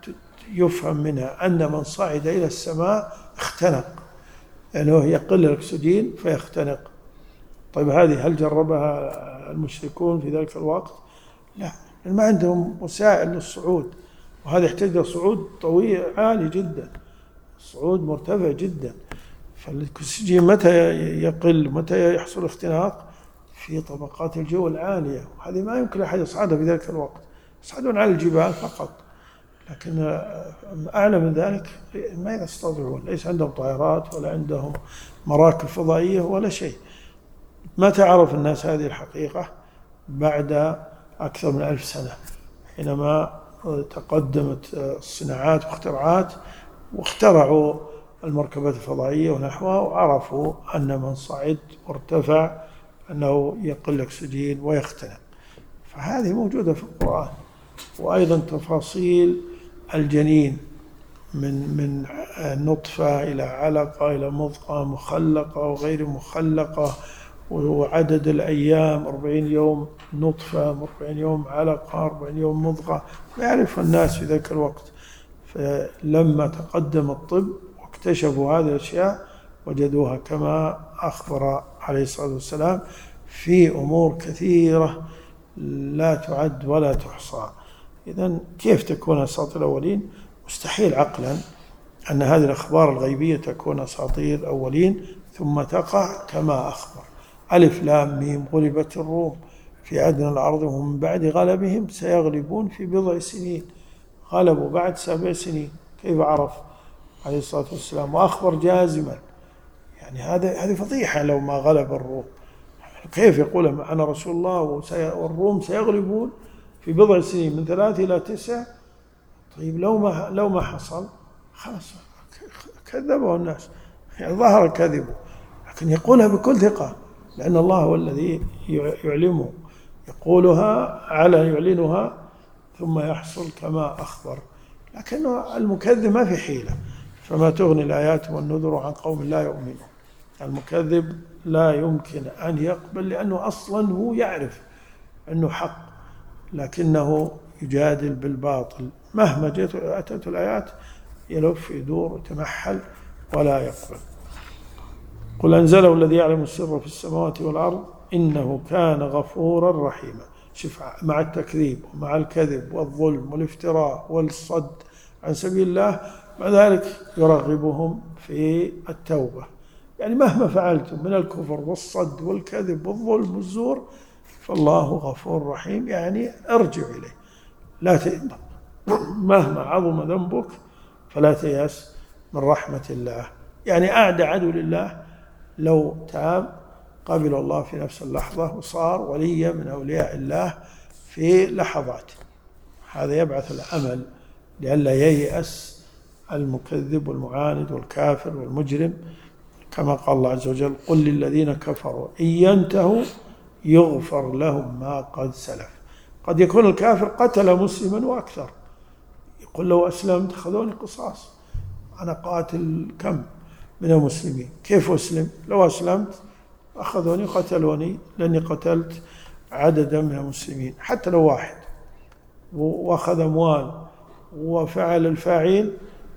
يفهم منها أن من صعد إلى السماء اختنق، لأنه يعني يقل الأكسجين فيختنق. طيب هذه هل جربها المشركون في ذلك الوقت؟ لا، ما عندهم وسائل للصعود، وهذا يحتاج صعود طويل عالي جدا، صعود مرتفع جدا. فالأكسجين متى يقل، متى يحصل اختناق؟ في طبقات الجو العالية، وهذه ما يمكن أحد يصعدها في ذلك الوقت، يصعدون على الجبال فقط، لكن أعلى من ذلك ما يستطيعون، ليس عندهم طائرات ولا عندهم مراكب فضائية ولا شيء. متى عرف الناس هذه الحقيقة؟ بعد أكثر من ألف سنة، حينما تقدمت الصناعات واختراعات واخترعوا المركبات الفضائية ونحوها، وعرفوا أن من صعد وارتفع أنه يقل الأكسجين ويختنق. فهذه موجودة في القرآن. وأيضا تفاصيل الجنين من من نطفة إلى علقة إلى مضغة مخلقة وغير مخلقة، وعدد الأيام أربعين يوم نطفة، أربعين يوم علقة، أربعين يوم مضغة، ما يعرف الناس في ذاك الوقت. فلما تقدم الطب واكتشفوا هذه الأشياء وجدوها كما أخبر عليه الصلاة والسلام في أمور كثيرة لا تعد ولا تحصى. إذن كيف تكون أساطير الأولين؟ مستحيل عقلا أن هذه الأخبار الغيبية تكون أساطير الأولين ثم تقع كما أخبر. ألف لام ميم، غلبت الروم في أدنى الأرض وهم من بعد غلبهم سيغلبون في بضع سنين. غلبوا بعد سبع سنين، كيف عرف عليه الصلاة والسلام؟ وأخبر جازما. يعني هذا هذه فضيحة لو ما غلب الروم. كيف يقول أنا رسول الله والروم سيغلبون في بضع سنين من ثلاث إلى تسع؟ طيب لو ما لو ما حصل خلاص كذبوا الناس، يعني ظهر كذبه، لكن يقولها بكل ثقة لأن الله هو الذي يعلمه، يقولها على يعلنها ثم يحصل كما أخبر. لكن المكذب ما في حيلة، فما تغني الآيات والنذر عن قوم لا يؤمنون. المكذب لا يمكن أن يقبل، لأنه أصلا هو يعرف أنه حق، لكنه يجادل بالباطل. مهما جاءت أتت الآيات يلف يدور ويتمحل ولا يقبل. قل أنزله الذي يعلم السر في السماوات والأرض إنه كان غفورا رحيما. شوف، مع التكذيب ومع الكذب والظلم والافتراء والصد عن سبيل الله، مع ذلك يرغبهم في التوبة. يعني مهما فعلتم من الكفر والصد والكذب والظلم والزور فالله غفور رحيم، يعني ارجع إليه، لا تئن، مهما عظم ذنبك فلا تيأس من رحمة الله. يعني أعدى عدو لله لو تاب قبل الله في نفس اللحظة وصار وليا من أولياء الله في لحظات. هذا يبعث الأمل لئلا ييأس المكذب والمعاند والكافر والمجرم، كما قال الله عز وجل: قل للذين كفروا إن ينتهوا يغفر لهم ما قد سلف. قد يكون الكافر قتل مسلما وأكثر، يقول لو أسلمت خذوني قصاص، أنا قاتل كم من المسلمين، كيف أسلم؟ لو أسلمت أخذوني قتلوني لأني قتلت عددا من المسلمين. حتى لو واحد وأخذ أموال وفعل الفاعل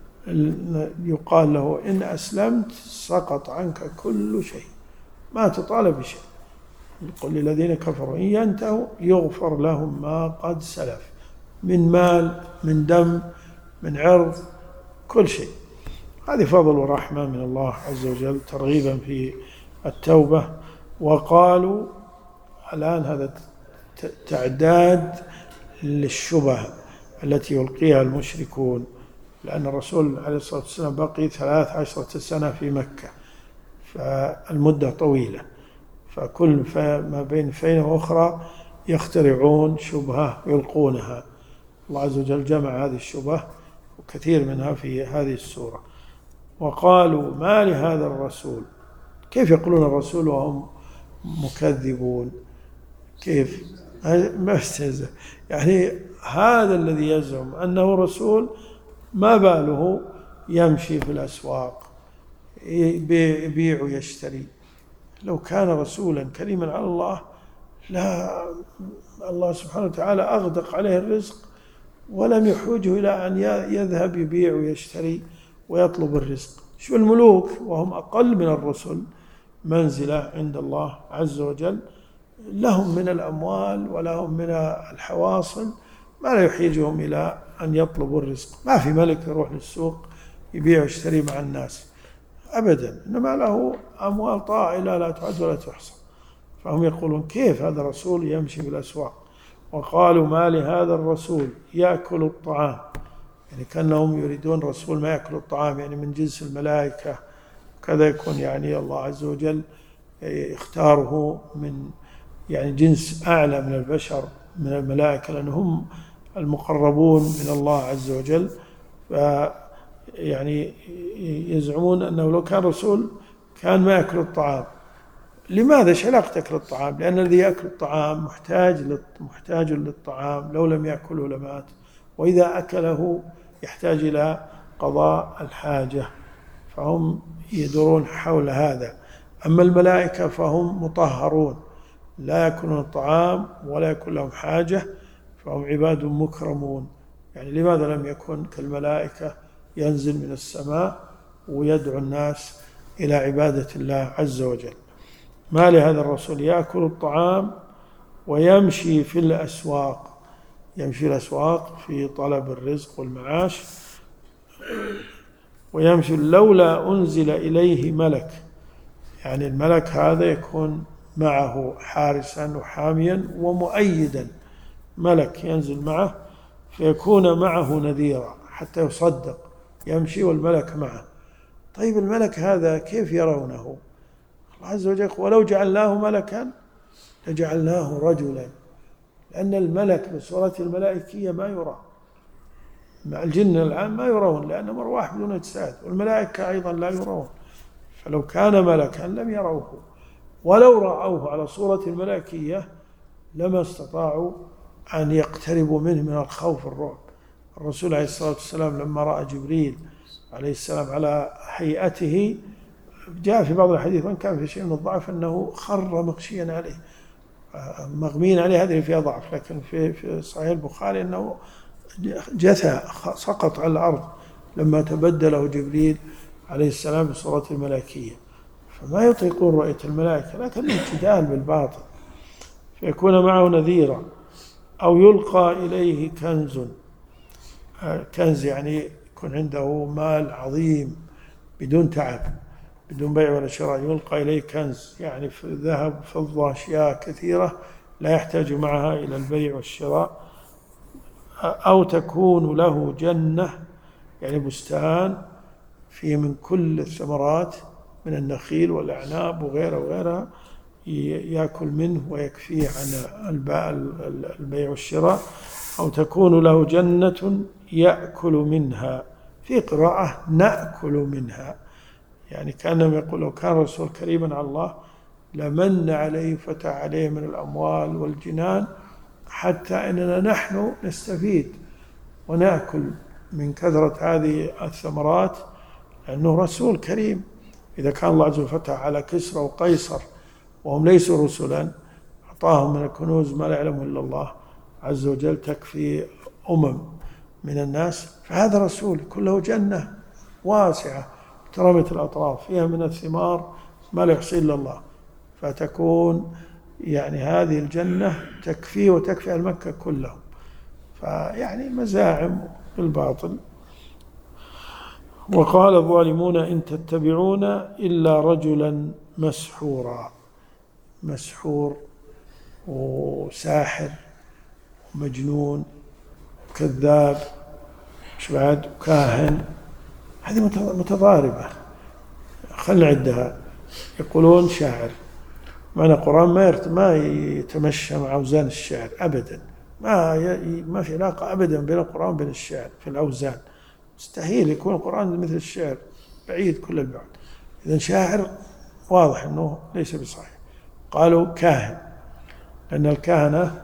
يقال له إن أسلمت سقط عنك كل شيء، ما تطالب بشيء. يقول للذين كفروا إن ينتهوا يغفر لهم ما قد سلف من مال، من دم، من عرض، كل شيء. هذه فضل ورحمة من الله عز وجل، ترغيبا في التوبة. وقالوا الآن هذا تعداد للشبه التي يلقيها المشركون، لأن الرسول عليه الصلاة والسلام بقي ثلاث عشرة سنة في مكة، فالمدة طويلة، فكل ما بين فينة وأخرى يخترعون شبهة يلقونها. الله عز وجل جمع هذه الشبهة وكثير منها في هذه السورة. وقالوا ما لهذا الرسول، كيف يقولون الرسول وهم مكذبون؟ كيف؟ ما استهزأ، يعني هذا الذي يزعم أنه رسول ما باله يمشي في الأسواق يبيع ويشتري؟ لو كان رسولا كريما على الله لا الله سبحانه وتعالى أغدق عليه الرزق ولم يحوجه إلى أن يذهب يبيع ويشتري ويطلب الرزق. شو الملوك وهم أقل من الرسل منزلة عند الله عز وجل، لهم من الأموال ولهم من الحواصل ما لا يحيجهم إلى أن يطلبوا الرزق. ما في ملك يروح للسوق يبيع ويشتري مع الناس أبدا، إنما له أموال طائلة لا تعد ولا تحصى. فهم يقولون كيف هذا الرسول يمشي بالأسواق؟ وقالوا ما لهذا الرسول يأكل الطعام، يعني كأنهم يريدون رسول ما يأكل الطعام، يعني من جنس الملائكة كذا يكون، يعني الله عز وجل اختاره من يعني جنس أعلى من البشر من الملائكة، لأنهم المقربون من الله عز وجل. ف يعني يزعمون أنه لو كان رسول كان ما يأكل الطعام. لماذا؟ ايش علاقة أكل الطعام؟ لأن الذي يأكل الطعام محتاج محتاج للطعام، لو لم يأكله لمات، وإذا أكله يحتاج إلى قضاء الحاجة، فهم يدورون حول هذا. أما الملائكة فهم مطهرون لا يأكلون الطعام ولا يكون لهم حاجة، فهم عباد مكرمون. يعني لماذا لم يكن كالملائكة ينزل من السماء ويدعو الناس إلى عبادة الله عز وجل؟ ما لهذا الرسول يأكل الطعام ويمشي في الأسواق، يمشي الأسواق في طلب الرزق والمعاش، ويمشي لولا أنزل إليه ملك، يعني الملك هذا يكون معه حارسا وحاميا ومؤيدا، ملك ينزل معه فيكون معه نذيرا حتى يصدق يمشي والملك معه. طيب الملك هذا كيف يرونه؟ الله عز وجل ولو جعلناه ملكا لجعلناه رجلا، لأن الملك بصورة الملائكية ما يرى، مع الجن العام ما يرون لأنهم أرواح بدون أجساد، والملائكة أيضا لا يرون، فلو كان ملكا لم يروه، ولو رأوه على صورة الملائكية لما استطاعوا أن يقتربوا منه من الخوف والرعب. الرسول عليه الصلاة والسلام لما رأى جبريل عليه السلام على هيئته، جاء في بعض الحديث وإن كان في شيء من الضعف أنه خر مغشيا عليه، مغمين عليه، هذه فيها ضعف، لكن في في صحيح البخاري أنه جثى سقط على الأرض لما تبدله جبريل عليه السلام بصورة الملائكية، فما يطيقون رؤية الملائكة، لكن الجدال بالباطل. فيكون معه نذيرا أو يلقى إليه كنز، كنز يعني يكون عنده مال عظيم بدون تعب بدون بيع ولا شراء، يلقى إليه كنز يعني في ذهب فضة أشياء كثيرة لا يحتاج معها إلى البيع والشراء. أو تكون له جنة يعني بستان فيه من كل الثمرات من النخيل والأعناب وغيرها وغيرها، يأكل منه ويكفيه عن البيع والشراء. أو تكون له جنة يأكل منها، في قراءة نأكل منها، يعني كأنهم يقول لو كان رسول كريما على الله لمن عليه فتح عليه من الأموال والجنان حتى أننا نحن نستفيد ونأكل من كثرة هذه الثمرات، لأنه رسول كريم. إذا كان الله عز وجل فتح على كسرى وقيصر وهم ليسوا رسلا، أعطاهم من الكنوز ما لا يعلمه إلا الله عز وجل تكفي أمم من الناس، فهذا رسول كله جنة واسعة ترمت الأطراف فيها من الثمار ما لا يحصي إلا الله، فتكون يعني هذه الجنة تكفي وتكفي المكة كلهم. فيعني مزاعم بالباطل. وقال الظالمون إن تتبعون إلا رجلا مسحورا. مسحور وساحر ومجنون وكذاب مش بعد وكاهن، هذه متضاربة. خلنا عندها. يقولون شاعر، معنى القرآن ما ما يتمشى مع أوزان الشعر أبدا، ما ما في علاقة أبدا بين القرآن وبين الشعر في الأوزان، مستحيل يكون القرآن مثل الشعر، بعيد كل البعد. إذا شاعر واضح أنه ليس بصحيح. قالوا كاهن، لأن الكهنة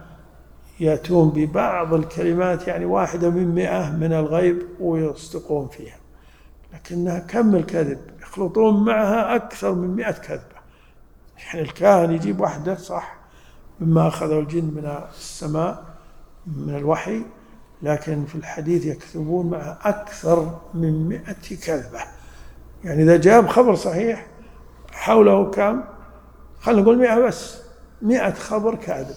يأتون ببعض الكلمات يعني واحدة من مئة من الغيب ويصدقون فيها، لكنها كم الكذب، يخلطون معها أكثر من مئة كذبة. يعني الكاهن يجيب واحدة صح مما أخذه الجن من السماء من الوحي، لكن في الحديث يكذبون معها أكثر من مئة كذبة. يعني إذا جاب خبر صحيح حوله كم؟ خلينا نقول مئة بس، مئة خبر كاذب.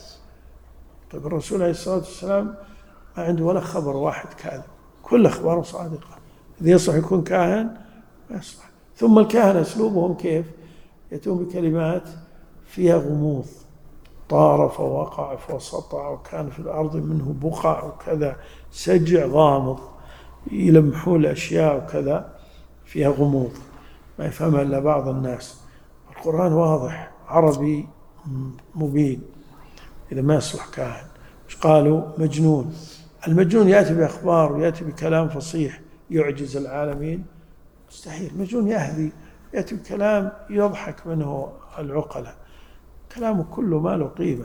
طيب الرسول عليه الصلاة والسلام ما عنده ولا خبر واحد كاذب، كل أخباره صادقة. إذا يصلح يكون كاهن ما يصلح. ثم الكاهنة أسلوبهم كيف؟ يأتون بكلمات فيها غموض، طار فوقع فسطع وكان في الأرض منه بقع وكذا، سجع غامض، يلمحون الأشياء وكذا فيها غموض ما يفهمها إلا بعض الناس. القرآن واضح عربي مبين، إذا ما يصلح كاهن. مش قالوا مجنون؟ المجنون يأتي بأخبار ويأتي بكلام فصيح يعجز العالمين، مستحيل. مجنون يهذي، يأتي بكلام يضحك منه العقلاء، كلامه كله ما له قيمة.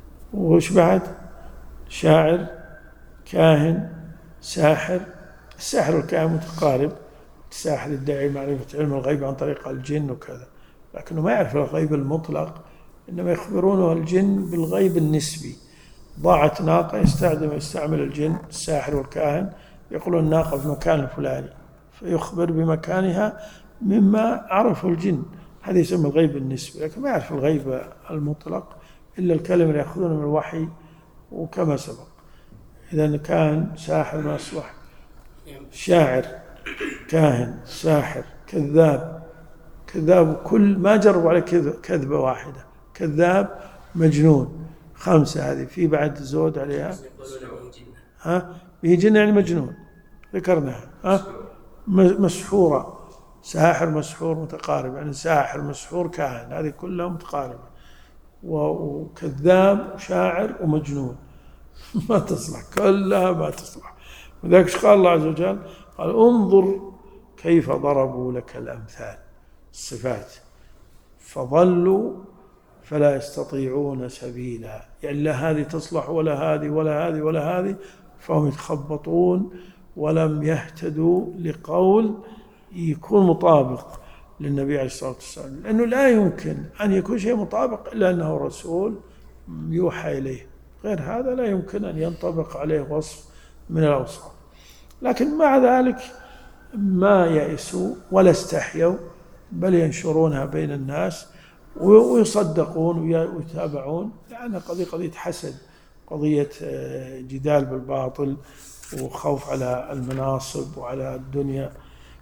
وش بعد؟ شاعر، كاهن، ساحر. الساحر والكاهن متقارب، الساحر يدعي معرفة علم الغيب عن طريق الجن وكذا، لكنه ما يعرف الغيب المطلق، إنما يخبرونه الجن بالغيب النسبي. ضاعت ناقة يستخدم يستعمل الجن الساحر والكاهن، يقولون الناقة في مكان الفلاني، فيخبر بمكانها مما عرفه الجن، هذا يسمى الغيب النسبي. لكن ما يعرف الغيب المطلق إلا الكلمة اللي يأخذونه من الوحي وكما سبق. إذا كان ساحر ما يصلح، شاعر، كاهن، ساحر، كذاب. كذاب كل ما جربوا على كذبة واحدة، كذاب، مجنون. خمسة هذه، في بعد زود عليها. ها به جن يعني مجنون ذكرناها. ها مسحورة، ساحر مسحور متقارب، يعني ساحر مسحور كاهن، هذه كلها متقاربة. وكذاب وشاعر ومجنون ما تصلح، كلها ما تصلح. وذلك قال الله عز وجل قال انظر كيف ضربوا لك الأمثال، الصفات، فظلوا فلا يستطيعون سبيلا. يعني لا هذه تصلح ولا هذه ولا هذه ولا هذه، فهم يتخبطون ولم يهتدوا لقول يكون مطابق للنبي عليه الصلاة والسلام، لأنه لا يمكن أن يكون شيء مطابق إلا أنه رسول يوحى إليه، غير هذا لا يمكن أن ينطبق عليه وصف من الأوصاف. لكن مع ذلك ما يئسوا ولا استحيوا، بل ينشرونها بين الناس ويصدقون ويتابعون، لأن قضية قضية حسد، قضية جدال بالباطل وخوف على المناصب وعلى الدنيا.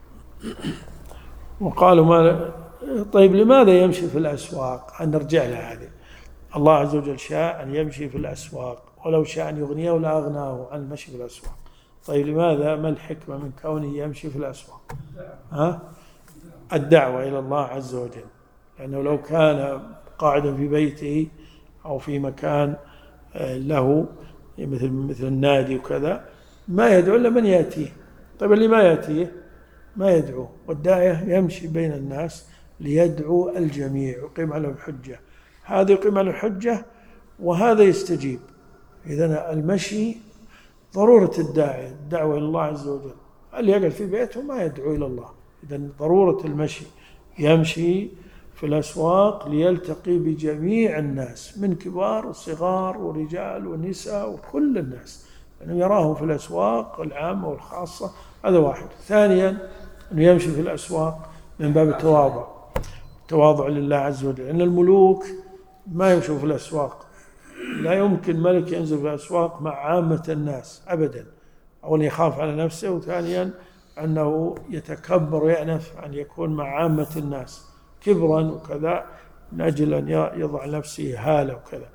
وقالوا ما طيب لماذا يمشي في الأسواق؟ نرجع لها هذه. الله عز وجل شاء أن يمشي في الأسواق، ولو شاء أن يغنيه لأغناه عن المشي في الأسواق. طيب لماذا؟ ما الحكمة من كونه يمشي في الأسواق؟ ها؟ الدعوة إلى الله عز وجل، لأنه لو كان قاعدا في بيته أو في مكان له مثل مثل النادي وكذا ما يدعو إلا من يأتيه. طيب اللي ما يأتيه ما يدعو، والداعية يمشي بين الناس ليدعو الجميع ويقيم على الحجة. هذا يقيم على الحجة وهذا يستجيب. إذن المشي ضرورة الداعية، الدعوة إلى الله عز وجل. اللي يقعد في بيته ما يدعو إلى الله. إذن ضرورة المشي، يمشي في الأسواق ليلتقي بجميع الناس من كبار وصغار ورجال ونساء وكل الناس، أنه يعني يراهم في الأسواق العامة والخاصة. هذا واحد. ثانيا أنه يمشي في الأسواق من باب التواضع، التواضع لله عز وجل، لأن الملوك ما يمشوا في الأسواق، لا يمكن ملك ينزل في الأسواق مع عامة الناس أبدا. أولا يخاف على نفسه، وثانيا أنه يتكبر ويأنف أن يكون مع عامة الناس كبرا وكذا من أجل أن يضع نفسه هالة وكذا.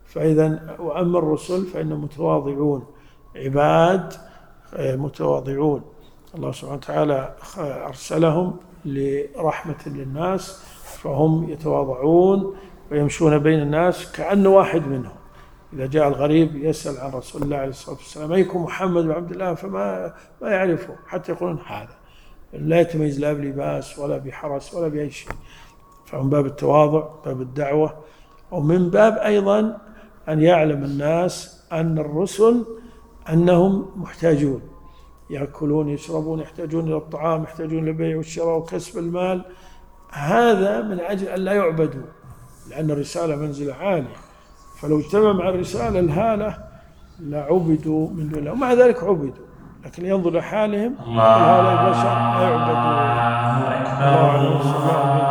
فإذا وأما الرسل فإنهم متواضعون، عباد متواضعون، الله سبحانه وتعالى أرسلهم لرحمة للناس، فهم يتواضعون ويمشون بين الناس كأنه واحد منهم. إذا جاء الغريب يسأل عن رسول الله عليه الصلاة والسلام أيكم محمد بن عبد الله، فما ما يعرفه حتى يقولون هذا، لا يتميز لا بلباس ولا بحرس ولا بأي شيء. فمن باب التواضع، باب الدعوة، ومن باب أيضا أن يعلم الناس أن الرسل أنهم محتاجون، يأكلون يشربون، يحتاجون إلى الطعام، يحتاجون إلى البيع والشراء وكسب المال، هذا من أجل أن لا يعبدوا، لأن الرسالة منزلة عالية، فلو اجتمع مع الرسالة الهالة لعبدوا من دون الله، ومع ذلك عبدوا، لكن ينظر لحالهم هؤلاء البشر لا يعبدون. الله أكبر.